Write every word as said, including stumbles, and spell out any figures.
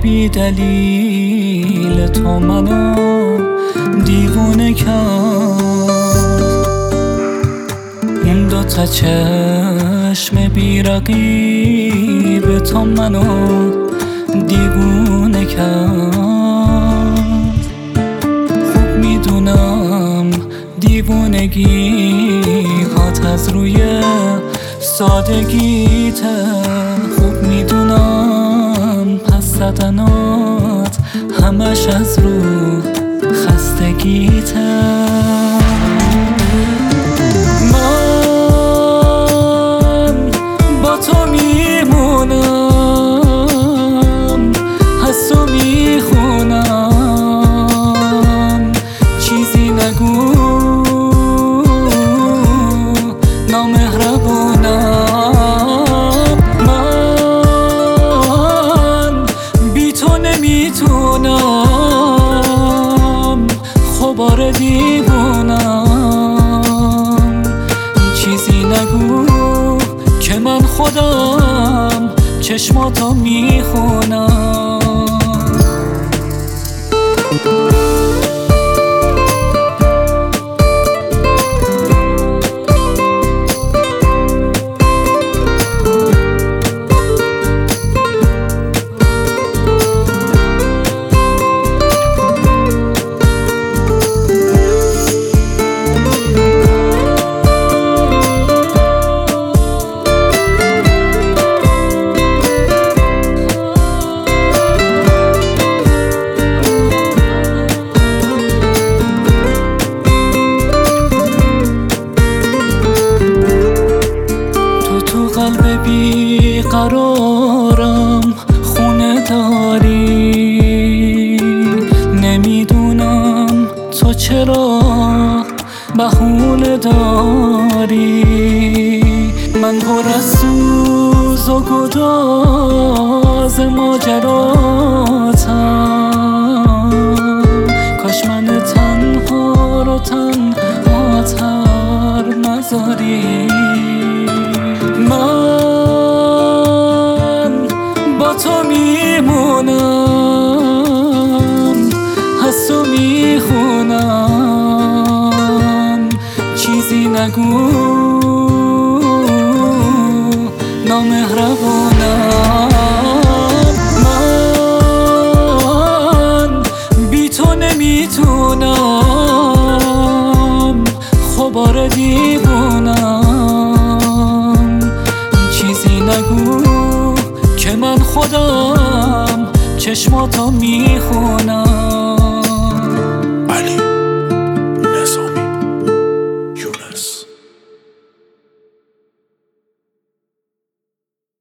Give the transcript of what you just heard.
بی دلیل تو منو دیوونه کرد. این دوتا چشم بی رقیب تو منو دیوونه کرد. خوب میدونم دیوونگی هات از روی سادگیته. خوب میدونم پس زدنات همش از رو خستگیته. من با تو میمونم، حس و میخونم، چیزی نگو نامهربونم. من بی تو نمیتونم، خبار دیوونم. چیزی نگو که من خودم چشماتو میخونم. قلب بی قرارم خونه داری. نمیدونم تو چرا بهونه داری. من پر از سوز و گداز ماجراتم. کاش من تنها رو تنهاتر نذاری. من با تو میمونم، حس و میخونم، چیزی نگو نامهربونم. من بی تو نمیتونم، خبار دیوونم. چیزی نگو که من خودم چشماتو میخونم.